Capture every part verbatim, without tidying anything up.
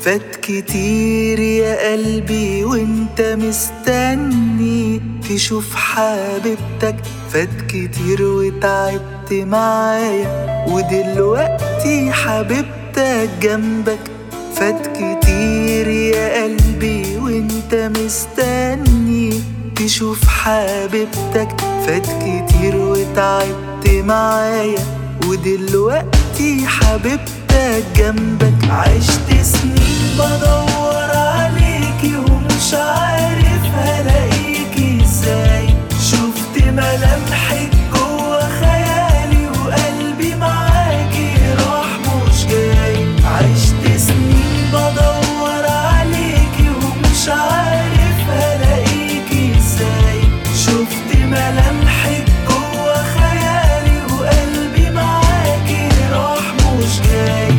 فات كتير يا قلبي وانت مستني تشوف حبيبتك، فات كتير وتعبت معايا ودلوقتي حبيبتك جنبك. فات كتير يا قلبي وانت مستني تشوف حبيبتك، فات كتير وتعبت معايا ودلوقتي حبيبتك جنبك. عشت سنين بدور عليكي ومش عارف هلاقيكي ازاي، شفت ملامحك جوا خيالي وقلبي معاكي راح مش جاي. عشت سنين بدور عليكي ومش عارف هلاقيكي ازاي، شفت ملامحك جوا خيالي وقلبي معاكي راح مش جاي.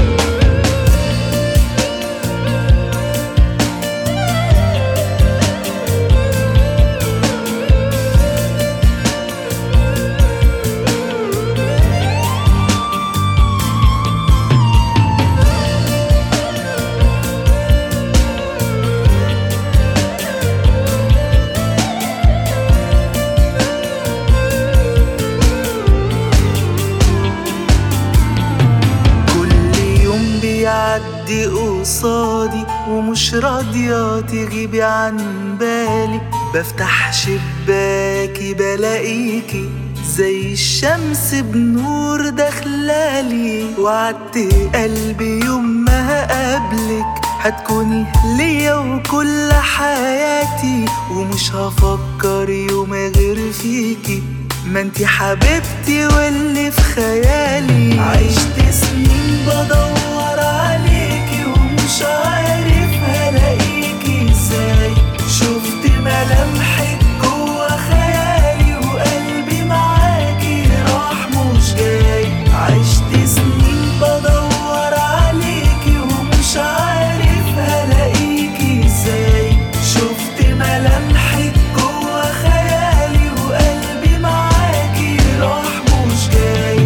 بيعدي قصادي ومش راضية تغيبي عن بالي، بفتح شباكي بلاقيكي زي الشمس بنور داخلالي. وعدت قلبي يوم ما هقابلك هتكوني ليا وكل حياتي، ومش هفكر يوم غير فيكي، ما انتي حبيبتي واللي في خيالي. عشت سنين بدور عليكي ومش عارف هلاقيكي ازاي، شفت ملامحك جوا خيالي وقلبي معاكي راح مش جاي. عشت سنين بدور عليكي ومش عارف هلاقيكي ازاي، شفت ملامحك جوا خيالي وقلبي معاكي راح مش جاي.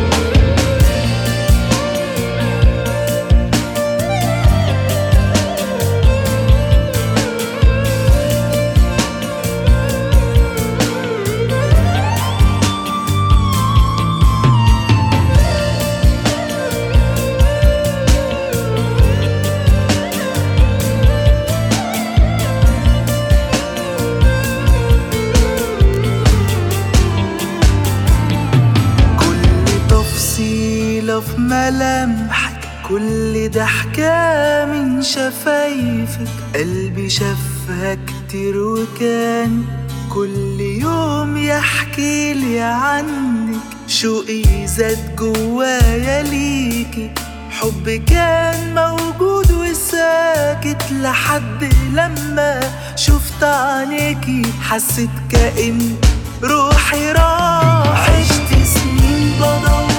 في ملامحك كل ضحكة من شفايفك، قلبي شافها كتير وكان كل يوم يحكيلي عنك. شوقي زاد جوايا ليكي، حب كان موجود وساكت لحد لما شفت عينيكي، حسيت كأن روحي راح. عشت سنين بدور